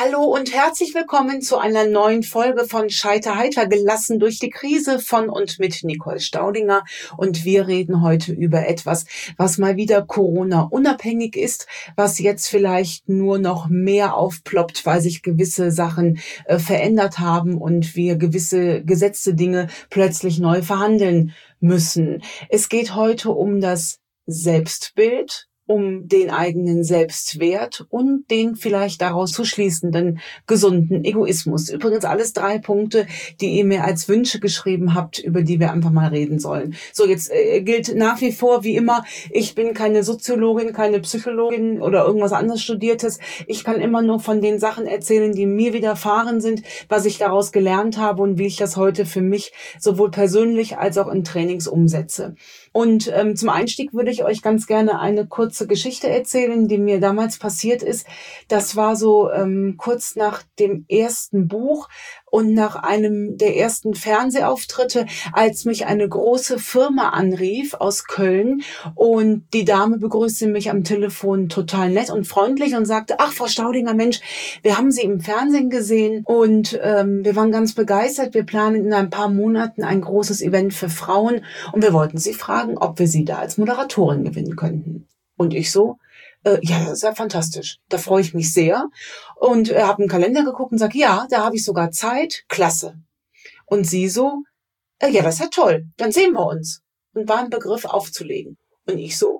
Hallo und herzlich willkommen zu einer neuen Folge von Scheiter heiter, gelassen durch die Krise von und mit Nicole Staudinger. Und wir reden heute über etwas, was mal wieder Corona-unabhängig ist, was jetzt vielleicht nur noch mehr aufploppt, weil sich gewisse Sachen verändert haben und wir gewisse gesetzte Dinge plötzlich neu verhandeln müssen. Es geht heute um das Selbstbild, um den eigenen Selbstwert und den vielleicht daraus zu schließenden gesunden Egoismus. Übrigens alles 3 Punkte, die ihr mir als Wünsche geschrieben habt, über die wir einfach mal reden sollen. So, jetzt gilt nach wie vor, wie immer, ich bin keine Soziologin, keine Psychologin oder irgendwas anderes Studiertes. Ich kann immer nur von den Sachen erzählen, die mir widerfahren sind, was ich daraus gelernt habe und wie ich das heute für mich sowohl persönlich als auch in Trainings umsetze. Und zum Einstieg würde ich euch ganz gerne eine kurze Geschichte erzählen, die mir damals passiert ist. Das war so kurz nach dem ersten Buch und nach einem der ersten Fernsehauftritte, als mich eine große Firma anrief aus Köln und die Dame begrüßte mich am Telefon total nett und freundlich und sagte: Ach, Frau Staudinger, Mensch, wir haben Sie im Fernsehen gesehen und wir waren ganz begeistert. Wir planen in ein paar Monaten ein großes Event für Frauen und wir wollten Sie fragen, ob wir Sie da als Moderatorin gewinnen könnten. Und ich so: ja, das ist ja fantastisch. Da freue ich mich sehr. Und habe einen Kalender geguckt und sage: ja, da habe ich sogar Zeit. Klasse. Und sie so: ja, das ist ja toll. Dann sehen wir uns. Und war im Begriff aufzulegen. Und ich so: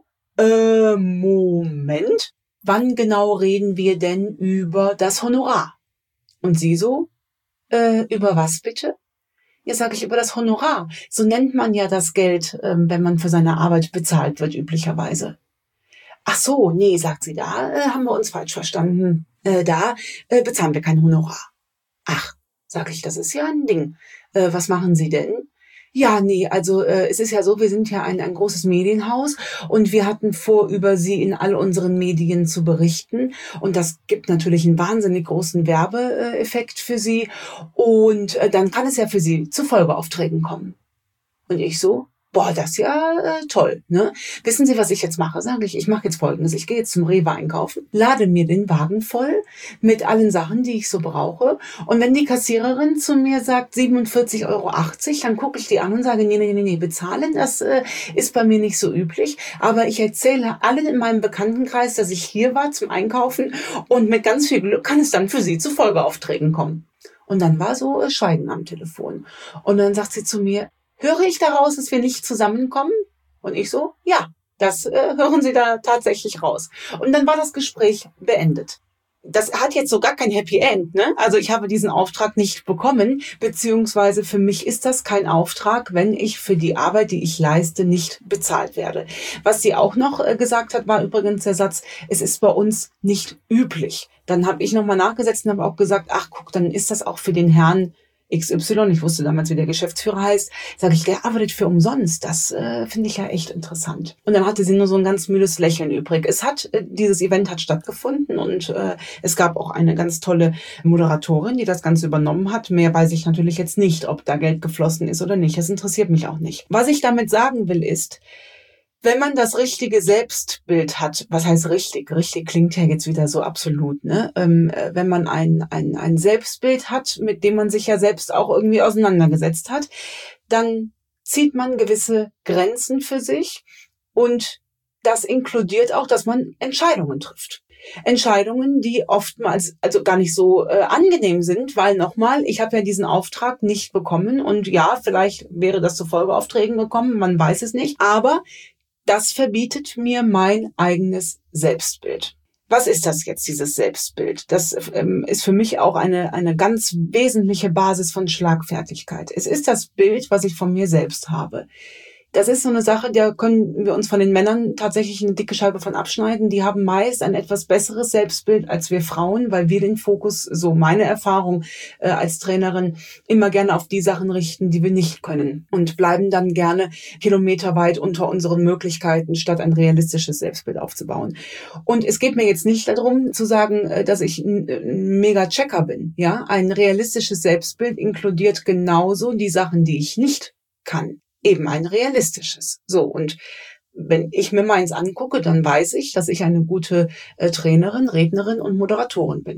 Moment. Wann genau reden wir denn über das Honorar? Und sie so: über was bitte? Ja, sage ich, über das Honorar. So nennt man ja das Geld, wenn man für seine Arbeit bezahlt wird, üblicherweise. Ach so, nee, sagt sie, da haben wir uns falsch verstanden. Da bezahlen wir kein Honorar. Ach, sage ich, das ist ja ein Ding. Was machen Sie denn? Ja, nee, also es ist ja so, wir sind ja ein großes Medienhaus und wir hatten vor, über Sie in all unseren Medien zu berichten. Und das gibt natürlich einen wahnsinnig großen Werbeeffekt für Sie. Und dann kann es ja für Sie zu Folgeaufträgen kommen. Und ich so: Boah, das ist ja toll, ne? Wissen Sie, was ich jetzt mache? Sage ich mache jetzt Folgendes. Ich gehe jetzt zum Rewe einkaufen, lade mir den Wagen voll mit allen Sachen, die ich so brauche. Und wenn die Kassiererin zu mir sagt 47,80 €, dann gucke ich die an und sage: nee, bezahlen, das ist bei mir nicht so üblich. Aber ich erzähle allen in meinem Bekanntenkreis, dass ich hier war zum Einkaufen und mit ganz viel Glück kann es dann für Sie zu Folgeaufträgen kommen. Und dann war so Schweigen am Telefon. Und dann sagt sie zu mir: Höre ich daraus, dass wir nicht zusammenkommen? Und ich so: ja, das hören Sie da tatsächlich raus. Und dann war das Gespräch beendet. Das hat jetzt so gar kein Happy End, ne? Also ich habe diesen Auftrag nicht bekommen, beziehungsweise für mich ist das kein Auftrag, wenn ich für die Arbeit, die ich leiste, nicht bezahlt werde. Was sie auch noch gesagt hat, war übrigens der Satz: es ist bei uns nicht üblich. Dann habe ich nochmal nachgesetzt und habe auch gesagt: ach guck, dann ist das auch für den Herrn XY, ich wusste damals, wie der Geschäftsführer heißt, sage ich, der arbeitet für umsonst. Das finde ich ja echt interessant. Und dann hatte sie nur so ein ganz müdes Lächeln übrig. Dieses Event hat stattgefunden und es gab auch eine ganz tolle Moderatorin, die das Ganze übernommen hat. Mehr weiß ich natürlich jetzt nicht, ob da Geld geflossen ist oder nicht. Das interessiert mich auch nicht. Was ich damit sagen will ist, wenn man das richtige Selbstbild hat, was heißt richtig? Richtig klingt ja jetzt wieder so absolut, ne? Wenn man ein Selbstbild hat, mit dem man sich ja selbst auch irgendwie auseinandergesetzt hat, dann zieht man gewisse Grenzen für sich und das inkludiert auch, dass man Entscheidungen trifft. Entscheidungen, die oftmals also gar nicht so angenehm sind, weil nochmal, ich habe ja diesen Auftrag nicht bekommen und ja, vielleicht wäre das zu Folgeaufträgen gekommen, man weiß es nicht, aber das verbietet mir mein eigenes Selbstbild. Was ist das jetzt, dieses Selbstbild? Das ist für mich auch eine ganz wesentliche Basis von Schlagfertigkeit. Es ist das Bild, was ich von mir selbst habe. Das ist so eine Sache, da können wir uns von den Männern tatsächlich eine dicke Scheibe von abschneiden. Die haben meist ein etwas besseres Selbstbild als wir Frauen, weil wir den Fokus, so meine Erfahrung als Trainerin, immer gerne auf die Sachen richten, die wir nicht können und bleiben dann gerne kilometerweit unter unseren Möglichkeiten, statt ein realistisches Selbstbild aufzubauen. Und es geht mir jetzt nicht darum zu sagen, dass ich ein mega Checker bin. Ja, ein realistisches Selbstbild inkludiert genauso die Sachen, die ich nicht kann. Eben ein realistisches. So, und wenn ich mir meins angucke, dann weiß ich, dass ich eine gute Trainerin, Rednerin und Moderatorin bin.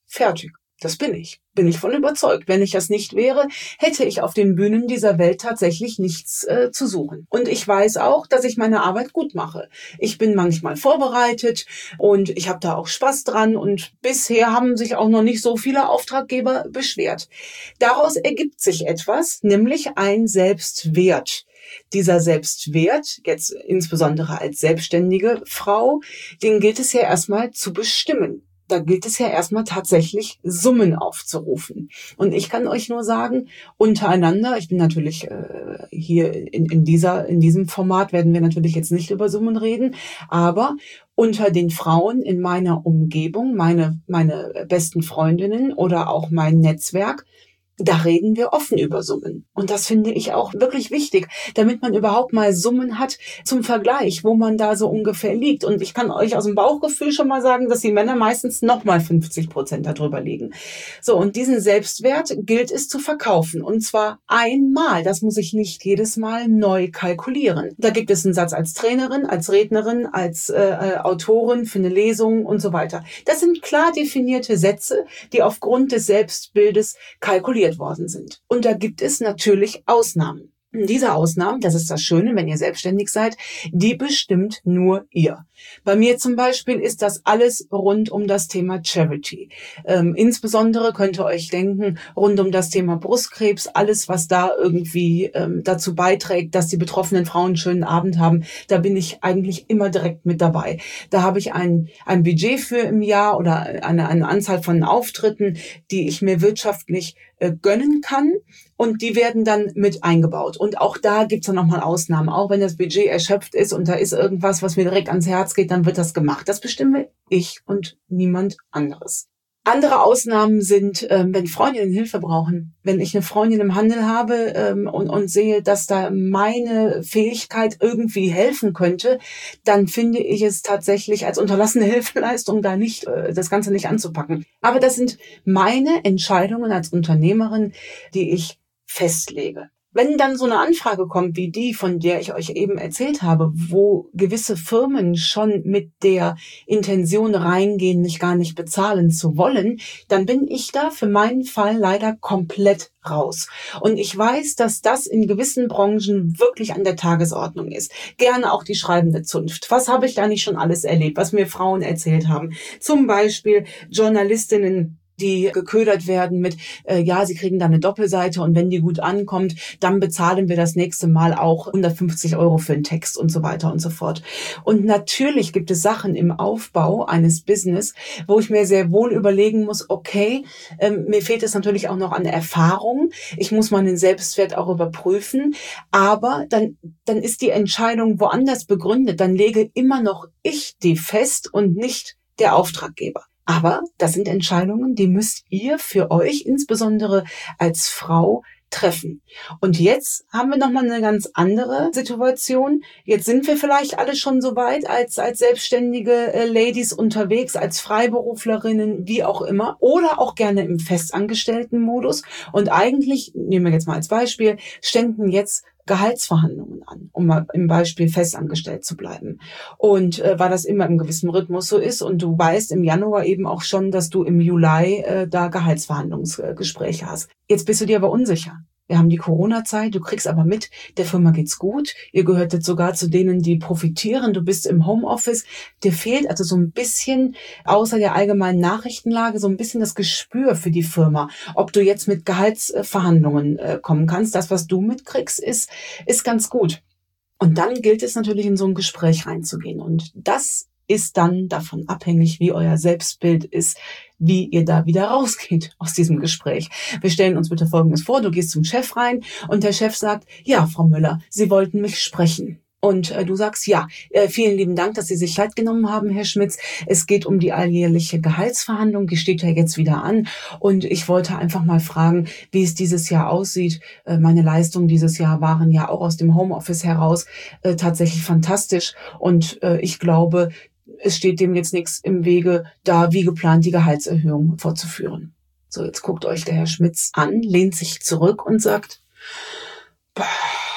Fertig. Das bin ich. Bin ich von überzeugt. Wenn ich das nicht wäre, hätte ich auf den Bühnen dieser Welt tatsächlich nichts zu suchen. Und ich weiß auch, dass ich meine Arbeit gut mache. Ich bin manchmal vorbereitet und ich habe da auch Spaß dran. Und bisher haben sich auch noch nicht so viele Auftraggeber beschwert. Daraus ergibt sich etwas, nämlich ein Selbstwert. Dieser Selbstwert, jetzt insbesondere als selbstständige Frau, den gilt es ja erstmal zu bestimmen. Da gilt es ja erstmal tatsächlich Summen aufzurufen. Und ich kann euch nur sagen, untereinander, ich bin natürlich hier in diesem Format werden wir natürlich jetzt nicht über Summen reden, aber unter den Frauen in meiner Umgebung, meine besten Freundinnen oder auch mein Netzwerk, da reden wir offen über Summen. Und das finde ich auch wirklich wichtig, damit man überhaupt mal Summen hat zum Vergleich, wo man da so ungefähr liegt. Und ich kann euch aus dem Bauchgefühl schon mal sagen, dass die Männer meistens nochmal 50% darüber liegen. So, und diesen Selbstwert gilt es zu verkaufen. Und zwar einmal. Das muss ich nicht jedes Mal neu kalkulieren. Da gibt es einen Satz als Trainerin, als Rednerin, als Autorin für eine Lesung und so weiter. Das sind klar definierte Sätze, die aufgrund des Selbstbildes kalkuliert worden sind. Und da gibt es natürlich Ausnahmen. Diese Ausnahmen, das ist das Schöne, wenn ihr selbstständig seid, die bestimmt nur ihr. Bei mir zum Beispiel ist das alles rund um das Thema Charity. Insbesondere könnt ihr euch denken, rund um das Thema Brustkrebs, alles, was da irgendwie dazu beiträgt, dass die betroffenen Frauen einen schönen Abend haben, da bin ich eigentlich immer direkt mit dabei. Da habe ich ein Budget für im Jahr oder eine Anzahl von Auftritten, die ich mir wirtschaftlich gönnen kann. Und die werden dann mit eingebaut. Und auch da gibt's dann nochmal Ausnahmen. Auch wenn das Budget erschöpft ist und da ist irgendwas, was mir direkt ans Herz geht, dann wird das gemacht. Das bestimme ich und niemand anderes. Andere Ausnahmen sind, wenn Freundinnen Hilfe brauchen. Wenn ich eine Freundin im Handel habe und sehe, dass da meine Fähigkeit irgendwie helfen könnte, dann finde ich es tatsächlich als unterlassene Hilfeleistung, da nicht das Ganze nicht anzupacken. Aber das sind meine Entscheidungen als Unternehmerin, die ich festlege. Wenn dann so eine Anfrage kommt wie die, von der ich euch eben erzählt habe, wo gewisse Firmen schon mit der Intention reingehen, mich gar nicht bezahlen zu wollen, dann bin ich da für meinen Fall leider komplett raus. Und ich weiß, dass das in gewissen Branchen wirklich an der Tagesordnung ist. Gerne auch die schreibende Zunft. Was habe ich da nicht schon alles erlebt, was mir Frauen erzählt haben? Zum Beispiel Journalistinnen, die geködert werden mit, ja, sie kriegen da eine Doppelseite und wenn die gut ankommt, dann bezahlen wir das nächste Mal auch 150 € für einen Text und so weiter und so fort. Und natürlich gibt es Sachen im Aufbau eines Business, wo ich mir sehr wohl überlegen muss, okay, mir fehlt es natürlich auch noch an Erfahrung, ich muss meinen Selbstwert auch überprüfen, aber dann ist die Entscheidung woanders begründet, dann lege immer noch ich die fest und nicht der Auftraggeber. Aber das sind Entscheidungen, die müsst ihr für euch, insbesondere als Frau, treffen. Und jetzt haben wir nochmal eine ganz andere Situation. Jetzt sind wir vielleicht alle schon so weit als selbstständige Ladies unterwegs, als Freiberuflerinnen, wie auch immer, oder auch gerne im festangestellten Modus. Und eigentlich, nehmen wir jetzt mal als Beispiel, ständen jetzt Gehaltsverhandlungen an, um mal im Beispiel festangestellt zu bleiben. Und weil das immer im gewissen Rhythmus so ist und du weißt im Januar eben auch schon, dass du im Juli da Gehaltsverhandlungsgespräche hast. Jetzt bist du dir aber unsicher. Wir haben die Corona-Zeit, du kriegst aber mit, der Firma geht's gut. Ihr gehört jetzt sogar zu denen, die profitieren. Du bist im Homeoffice. Dir fehlt also so ein bisschen, außer der allgemeinen Nachrichtenlage, so ein bisschen das Gespür für die Firma. Ob du jetzt mit Gehaltsverhandlungen kommen kannst. Das, was du mitkriegst, ist ganz gut. Und dann gilt es natürlich, in so ein Gespräch reinzugehen. Und das ist dann davon abhängig, wie euer Selbstbild ist, wie ihr da wieder rausgeht aus diesem Gespräch. Wir stellen uns bitte Folgendes vor, du gehst zum Chef rein und der Chef sagt, ja, Frau Müller, Sie wollten mich sprechen. Und du sagst, ja, vielen lieben Dank, dass Sie sich Zeit genommen haben, Herr Schmitz. Es geht um die alljährliche Gehaltsverhandlung, die steht ja jetzt wieder an. Und ich wollte einfach mal fragen, wie es dieses Jahr aussieht. Meine Leistungen dieses Jahr waren ja auch aus dem Homeoffice heraus tatsächlich fantastisch. Und ich glaube, es steht dem jetzt nichts im Wege, da wie geplant die Gehaltserhöhung fortzuführen. So, jetzt guckt euch der Herr Schmitz an, lehnt sich zurück und sagt,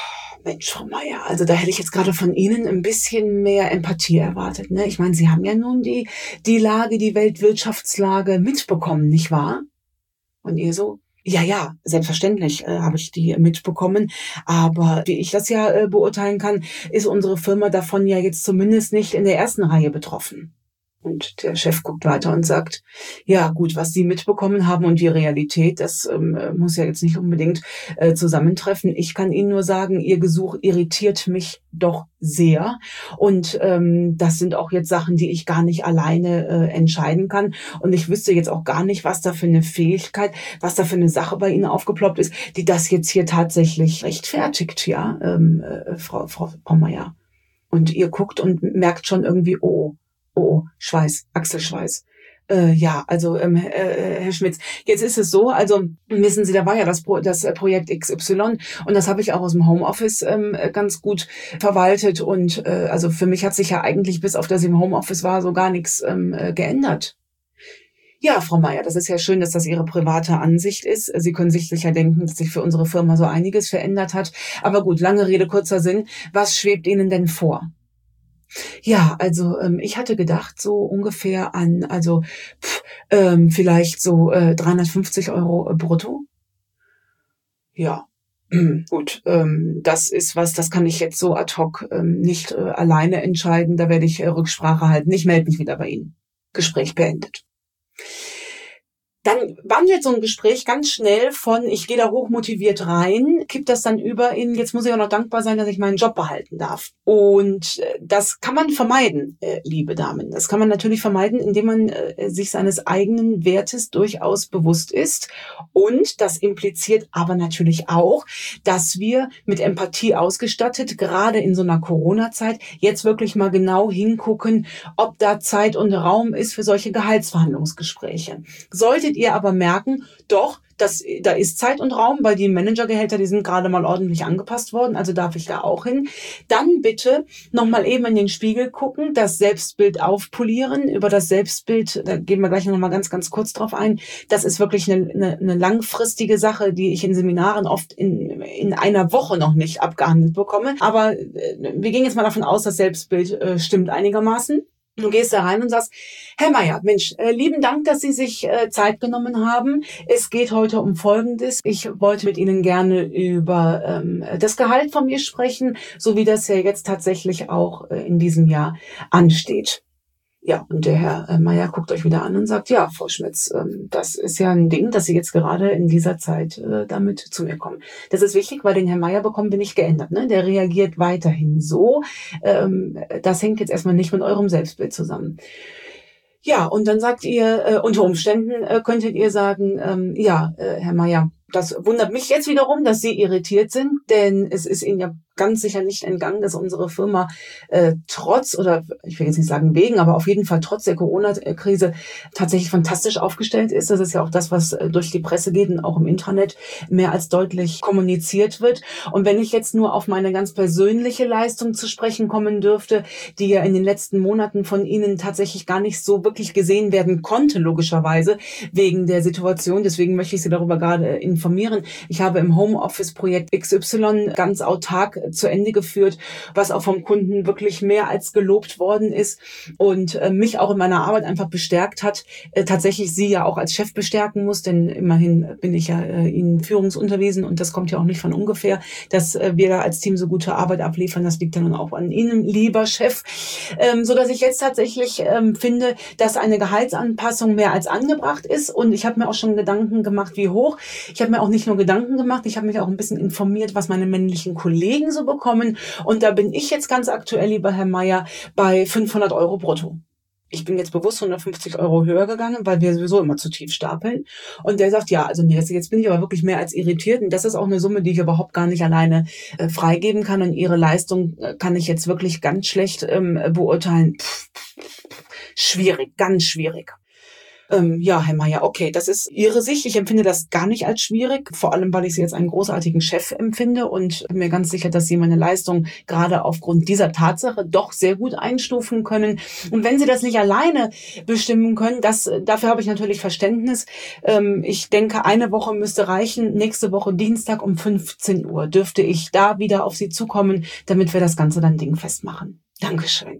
Mensch, Frau Meier, also da hätte ich jetzt gerade von Ihnen ein bisschen mehr Empathie erwartet, ne? Ich meine, Sie haben ja nun die Lage, die Weltwirtschaftslage mitbekommen, nicht wahr? Und ihr so, ja, selbstverständlich habe ich die mitbekommen. Aber wie ich das ja beurteilen kann, ist unsere Firma davon ja jetzt zumindest nicht in der ersten Reihe betroffen. Und der Chef guckt weiter und sagt, ja gut, was Sie mitbekommen haben und die Realität, das muss ja jetzt nicht unbedingt zusammentreffen. Ich kann Ihnen nur sagen, Ihr Gesuch irritiert mich doch sehr. Und das sind auch jetzt Sachen, die ich gar nicht alleine entscheiden kann. Und ich wüsste jetzt auch gar nicht, was da für eine Fähigkeit, was da für eine Sache bei Ihnen aufgeploppt ist, die das jetzt hier tatsächlich rechtfertigt, ja, Frau Meier. Und ihr guckt und merkt schon irgendwie, oh, Schweiß, Achselschweiß. Ja, also Herr Schmitz, jetzt ist es so, also wissen Sie, da war ja das Projekt XY und das habe ich auch aus dem Homeoffice ganz gut verwaltet und also für mich hat sich ja eigentlich bis auf das ich im Homeoffice war so gar nichts geändert. Ja, Frau Meier, das ist ja schön, dass das Ihre private Ansicht ist. Sie können sich sicher denken, dass sich für unsere Firma so einiges verändert hat. Aber gut, lange Rede, kurzer Sinn. Was schwebt Ihnen denn vor? Ja, also ich hatte gedacht so ungefähr an, also vielleicht so 350 € brutto. Ja, gut, das ist was, das kann ich jetzt so ad hoc nicht alleine entscheiden. Da werde ich Rücksprache halten. Ich melde mich wieder bei Ihnen. Gespräch beendet. Dann wandelt so ein Gespräch ganz schnell von, ich gehe da hochmotiviert rein, kippt das dann über in, jetzt muss ich auch noch dankbar sein, dass ich meinen Job behalten darf. Und das kann man vermeiden, liebe Damen. Das kann man natürlich vermeiden, indem man sich seines eigenen Wertes durchaus bewusst ist. Und das impliziert aber natürlich auch, dass wir mit Empathie ausgestattet, gerade in so einer Corona-Zeit, jetzt wirklich mal genau hingucken, ob da Zeit und Raum ist für solche Gehaltsverhandlungsgespräche. Solltet ihr aber merken, doch, da ist Zeit und Raum, weil die Managergehälter, die sind gerade mal ordentlich angepasst worden, also darf ich da auch hin. Dann bitte nochmal eben in den Spiegel gucken, das Selbstbild aufpolieren. Über das Selbstbild, da gehen wir gleich nochmal ganz, ganz kurz drauf ein. Das ist wirklich eine langfristige Sache, die ich in Seminaren oft in einer Woche noch nicht abgehandelt bekomme. Aber wir gehen jetzt mal davon aus, das Selbstbild stimmt einigermaßen. Du gehst da rein und sagst, Herr Meier, Mensch, lieben Dank, dass Sie sich Zeit genommen haben. Es geht heute um Folgendes. Ich wollte mit Ihnen gerne über das Gehalt von mir sprechen, so wie das ja jetzt tatsächlich auch in diesem Jahr ansteht. Ja, und der Herr Meier guckt euch wieder an und sagt, ja, Frau Schmitz, das ist ja ein Ding, dass Sie jetzt gerade in dieser Zeit damit zu mir kommen. Das ist wichtig, weil den Herrn Meier bekommen wir nicht geändert. Ne? Der reagiert weiterhin so. Das hängt jetzt erstmal nicht mit eurem Selbstbild zusammen. Ja, und dann sagt ihr, unter Umständen könntet ihr sagen, Herr Meier, das wundert mich jetzt wiederum, dass Sie irritiert sind, denn es ist Ihnen ja ganz sicher nicht entgangen, dass unsere Firma trotz, oder ich will jetzt nicht sagen wegen, aber auf jeden Fall trotz der Corona-Krise tatsächlich fantastisch aufgestellt ist. Das ist ja auch das, was durch die Presse geht und auch im Internet mehr als deutlich kommuniziert wird. Und wenn ich jetzt nur auf meine ganz persönliche Leistung zu sprechen kommen dürfte, die ja in den letzten Monaten von Ihnen tatsächlich gar nicht so wirklich gesehen werden konnte, logischerweise, wegen der Situation. Deswegen möchte ich Sie darüber gerade informieren. Ich habe im Homeoffice-Projekt XY ganz autark zu Ende geführt, was auch vom Kunden wirklich mehr als gelobt worden ist und mich auch in meiner Arbeit einfach bestärkt hat, tatsächlich Sie ja auch als Chef bestärken muss, denn immerhin bin ich ja Ihnen führungsunterwiesen und das kommt ja auch nicht von ungefähr, dass wir da als Team so gute Arbeit abliefern, das liegt ja nun auch an Ihnen, lieber Chef, so dass ich jetzt tatsächlich finde, dass eine Gehaltsanpassung mehr als angebracht ist und ich habe mir auch schon Gedanken gemacht, wie hoch. Ich habe mir auch nicht nur Gedanken gemacht, ich habe mich auch ein bisschen informiert, was meine männlichen Kollegen so bekommen. Und da bin ich jetzt ganz aktuell, lieber Herr Meier, bei 500 € brutto. Ich bin jetzt bewusst 150 € höher gegangen, weil wir sowieso immer zu tief stapeln. Und der sagt, ja, also nee, jetzt bin ich aber wirklich mehr als irritiert. Und das ist auch eine Summe, die ich überhaupt gar nicht alleine freigeben kann. Und Ihre Leistung kann ich jetzt wirklich ganz schlecht beurteilen. Schwierig, ganz schwierig. Ja, Herr Meier, okay, das ist Ihre Sicht. Ich empfinde das gar nicht als schwierig, vor allem, weil ich Sie jetzt einen großartigen Chef empfinde und bin mir ganz sicher, dass Sie meine Leistung gerade aufgrund dieser Tatsache doch sehr gut einstufen können. Und wenn Sie das nicht alleine bestimmen können, dafür habe ich natürlich Verständnis. Ich denke, eine Woche müsste reichen. Nächste Woche Dienstag um 15 Uhr dürfte ich da wieder auf Sie zukommen, damit wir das Ganze dann dingfest machen. Dankeschön.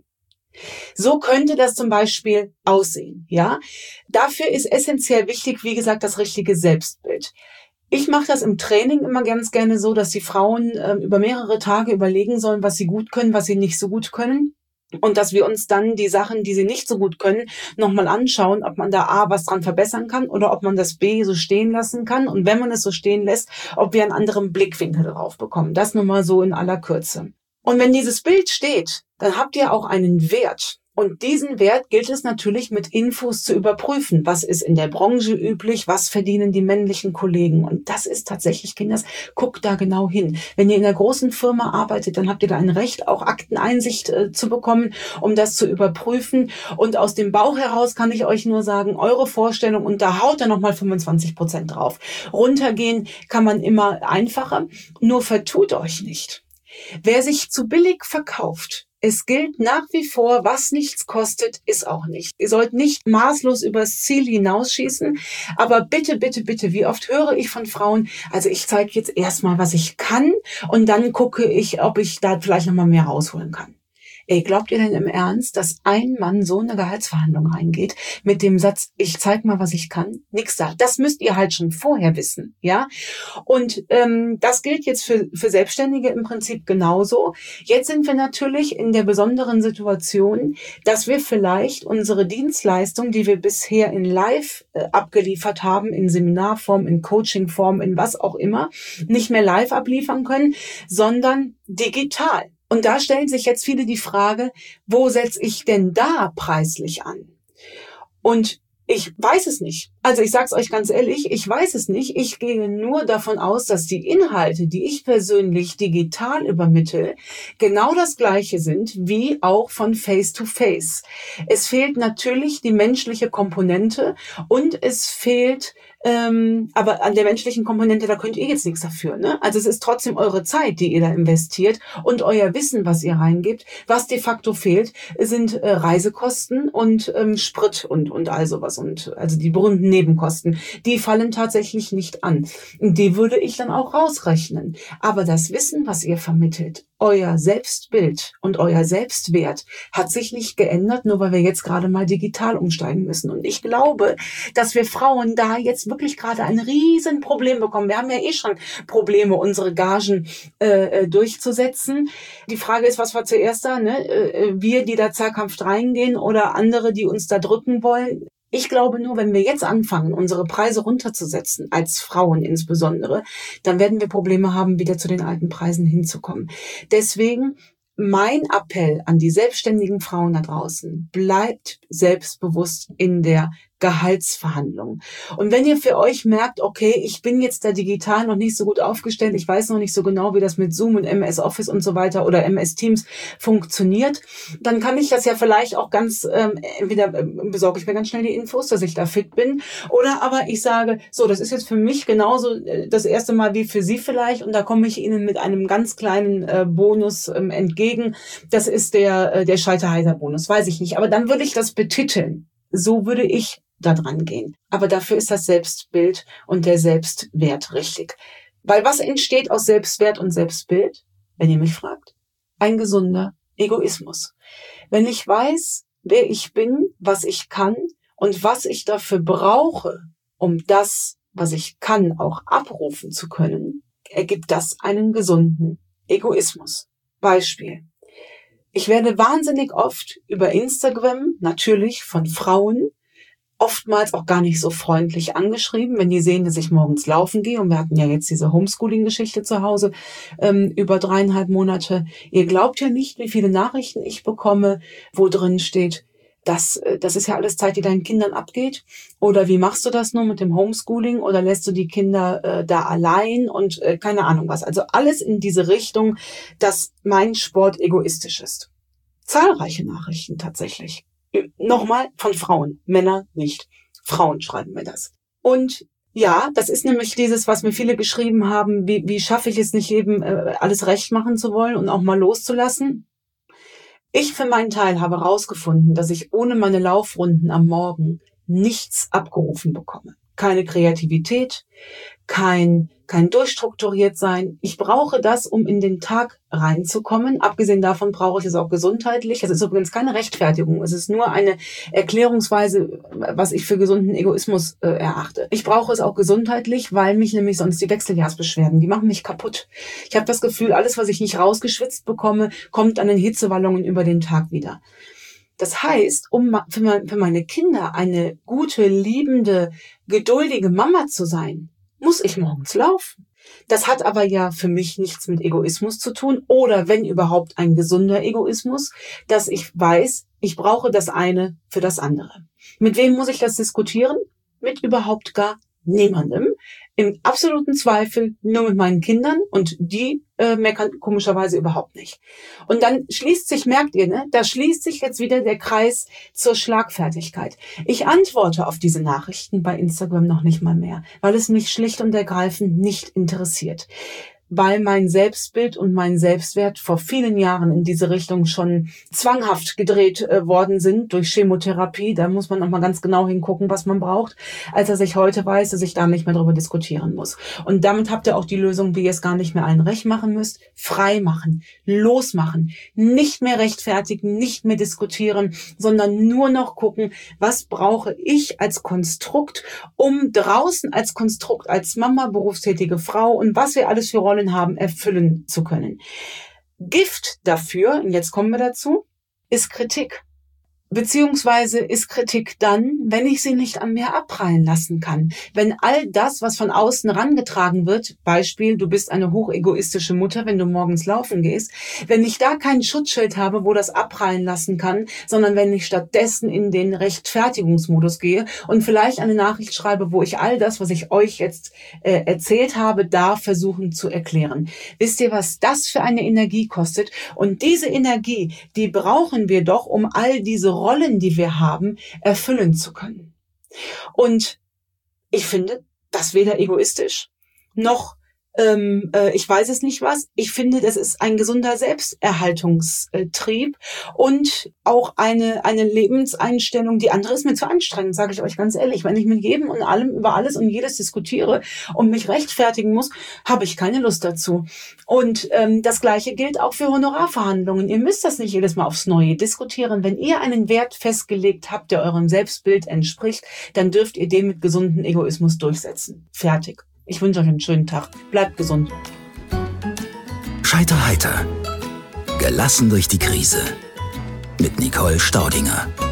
So könnte das zum Beispiel aussehen, ja. Dafür ist essentiell wichtig, wie gesagt, das richtige Selbstbild. Ich mache das im Training immer ganz gerne so, dass die Frauen über mehrere Tage überlegen sollen, was sie gut können, was sie nicht so gut können. Und dass wir uns dann die Sachen, die sie nicht so gut können, nochmal anschauen, ob man da A, was dran verbessern kann oder ob man das B so stehen lassen kann. Und wenn man es so stehen lässt, ob wir einen anderen Blickwinkel drauf bekommen. Das nur mal so in aller Kürze. Und wenn dieses Bild steht, dann habt ihr auch einen Wert. Und diesen Wert gilt es natürlich mit Infos zu überprüfen. Was ist in der Branche üblich? Was verdienen die männlichen Kollegen? Und das ist tatsächlich, Kinders, guckt da genau hin. Wenn ihr in einer großen Firma arbeitet, dann habt ihr da ein Recht, auch Akteneinsicht zu bekommen, um das zu überprüfen. Und aus dem Bauch heraus kann ich euch nur sagen, eure Vorstellung, und da haut er nochmal 25% drauf. Runtergehen kann man immer einfacher, nur vertut euch nicht. Wer sich zu billig verkauft, es gilt nach wie vor, was nichts kostet, ist auch nicht. Ihr sollt nicht maßlos übers Ziel hinausschießen, aber bitte, bitte, bitte, wie oft höre ich von Frauen, also ich zeige jetzt erstmal, was ich kann und dann gucke ich, ob ich da vielleicht nochmal mehr rausholen kann. Ey, glaubt ihr denn im Ernst, dass ein Mann so eine Gehaltsverhandlung reingeht mit dem Satz, ich zeig mal, was ich kann? Nix da. Das müsst ihr halt schon vorher wissen, ja? Und das gilt jetzt für Selbstständige im Prinzip genauso. Jetzt sind wir natürlich in der besonderen Situation, dass wir vielleicht unsere Dienstleistung, die wir bisher in Live abgeliefert haben, in Seminarform, in Coachingform, in was auch immer, nicht mehr live abliefern können, sondern digital. Und da stellen sich jetzt viele die Frage, wo setze ich denn da preislich an? Und ich weiß es nicht. Also ich sage es euch ganz ehrlich, ich weiß es nicht. Ich gehe nur davon aus, dass die Inhalte, die ich persönlich digital übermittle, genau das Gleiche sind wie auch von Face-to-Face. Es fehlt natürlich die menschliche Komponente und es fehlt aber an der menschlichen Komponente, da könnt ihr jetzt nichts dafür, ne? Also es ist trotzdem eure Zeit, die ihr da investiert und euer Wissen, was ihr reingebt. Was de facto fehlt, sind Reisekosten und Sprit und all sowas. Und also die berühmten Nebenkosten, die fallen tatsächlich nicht an. Die würde ich dann auch rausrechnen. Aber das Wissen, was ihr vermittelt, euer Selbstbild und euer Selbstwert hat sich nicht geändert, nur weil wir jetzt gerade mal digital umsteigen müssen. Und ich glaube, dass wir Frauen da jetzt wirklich gerade ein Riesenproblem bekommen. Wir haben ja eh schon Probleme, unsere Gagen durchzusetzen. Die Frage ist, was war zuerst da? Ne? Wir, die da zaghaft reingehen oder andere, die uns da drücken wollen. Ich glaube nur, wenn wir jetzt anfangen, unsere Preise runterzusetzen, als Frauen insbesondere, dann werden wir Probleme haben, wieder zu den alten Preisen hinzukommen. Deswegen mein Appell an die selbstständigen Frauen da draußen, bleibt selbstbewusst in der Gehaltsverhandlung. Und wenn ihr für euch merkt, okay, ich bin jetzt da digital noch nicht so gut aufgestellt, ich weiß noch nicht so genau, wie das mit Zoom und MS Office und so weiter oder MS Teams funktioniert, dann kann ich das ja vielleicht auch ganz, entweder besorge ich mir ganz schnell die Infos, dass ich da fit bin, oder aber ich sage, so, das ist jetzt für mich genauso das erste Mal wie für Sie vielleicht und da komme ich Ihnen mit einem ganz kleinen Bonus entgegen. Das ist der Scheiterheiter-Bonus, weiß ich nicht. Aber dann würde ich das betiteln. So würde ich da dran gehen. Aber dafür ist das Selbstbild und der Selbstwert richtig. Weil was entsteht aus Selbstwert und Selbstbild? Wenn ihr mich fragt, ein gesunder Egoismus. Wenn ich weiß, wer ich bin, was ich kann und was ich dafür brauche, um das, was ich kann, auch abrufen zu können, ergibt das einen gesunden Egoismus. Beispiel. Ich werde wahnsinnig oft über Instagram, natürlich von Frauen, oftmals auch gar nicht so freundlich angeschrieben, wenn die sehen, dass ich morgens laufen gehe. Und wir hatten ja jetzt diese Homeschooling-Geschichte zu Hause über 3,5 Monate. Ihr glaubt ja nicht, wie viele Nachrichten ich bekomme, wo drin steht, das ist ja alles Zeit, die deinen Kindern abgeht. Oder wie machst du das nur mit dem Homeschooling? Oder lässt du die Kinder da allein und keine Ahnung was. Also alles in diese Richtung, dass mein Sport egoistisch ist. Zahlreiche Nachrichten tatsächlich. Nochmal von Frauen, Männer nicht. Frauen schreiben mir das. Und ja, das ist nämlich dieses, was mir viele geschrieben haben, wie schaffe ich es nicht eben, alles recht machen zu wollen und auch mal loszulassen. Ich für meinen Teil habe herausgefunden, dass ich ohne meine Laufrunden am Morgen nichts abgerufen bekomme. Keine Kreativität, kein durchstrukturiert sein. Ich brauche das, um in den Tag reinzukommen. Abgesehen davon brauche ich es auch gesundheitlich. Das ist übrigens keine Rechtfertigung. Es ist nur eine Erklärungsweise, was ich für gesunden Egoismus erachte. Ich brauche es auch gesundheitlich, weil mich nämlich sonst die Wechseljahrsbeschwerden, die machen mich kaputt. Ich habe das Gefühl, alles, was ich nicht rausgeschwitzt bekomme, kommt an den Hitzewallungen über den Tag wieder. Das heißt, um für meine Kinder eine gute, liebende, geduldige Mama zu sein, muss ich morgens laufen. Das hat aber ja für mich nichts mit Egoismus zu tun oder wenn überhaupt ein gesunder Egoismus, dass ich weiß, ich brauche das eine für das andere. Mit wem muss ich das diskutieren? Mit überhaupt gar niemandem. Im absoluten Zweifel nur mit meinen Kindern und die meckern komischerweise überhaupt nicht. Und dann schließt sich, merkt ihr, ne? Da schließt sich jetzt wieder der Kreis zur Schlagfertigkeit. Ich antworte auf diese Nachrichten bei Instagram noch nicht mal mehr, weil es mich schlicht und ergreifend nicht interessiert. Weil mein Selbstbild und mein Selbstwert vor vielen Jahren in diese Richtung schon zwanghaft gedreht worden sind durch Chemotherapie. Da muss man noch mal ganz genau hingucken, was man braucht, als dass ich heute weiß, dass ich da nicht mehr drüber diskutieren muss. Und damit habt ihr auch die Lösung, wie ihr es gar nicht mehr allen recht machen müsst. Frei machen, losmachen, nicht mehr rechtfertigen, nicht mehr diskutieren, sondern nur noch gucken, was brauche ich als Konstrukt, um draußen als Konstrukt, als Mama, berufstätige Frau und was wir alles für Rollen haben, erfüllen zu können. Gift dafür, und jetzt kommen wir dazu, ist Kritik. Beziehungsweise ist Kritik dann, wenn ich sie nicht an mir abprallen lassen kann. Wenn all das, was von außen rangetragen wird, Beispiel, du bist eine hochegoistische Mutter, wenn du morgens laufen gehst, wenn ich da kein Schutzschild habe, wo das abprallen lassen kann, sondern wenn ich stattdessen in den Rechtfertigungsmodus gehe und vielleicht eine Nachricht schreibe, wo ich all das, was ich euch jetzt erzählt habe, da versuchen zu erklären. Wisst ihr, was das für eine Energie kostet? Und diese Energie, die brauchen wir doch, um all diese Rollen, die wir haben, erfüllen zu können. Und ich finde das weder egoistisch noch ich weiß es nicht was. Ich finde, das ist ein gesunder Selbsterhaltungstrieb und auch eine Lebenseinstellung. Die andere ist mir zu anstrengend, sage ich euch ganz ehrlich. Wenn ich mit jedem und allem über alles und jedes diskutiere und mich rechtfertigen muss, habe ich keine Lust dazu. Und das Gleiche gilt auch für Honorarverhandlungen. Ihr müsst das nicht jedes Mal aufs Neue diskutieren. Wenn ihr einen Wert festgelegt habt, der eurem Selbstbild entspricht, dann dürft ihr den mit gesundem Egoismus durchsetzen. Fertig. Ich wünsche euch einen schönen Tag. Bleibt gesund. Scheiter heiter. Gelassen durch die Krise. Mit Nicole Staudinger.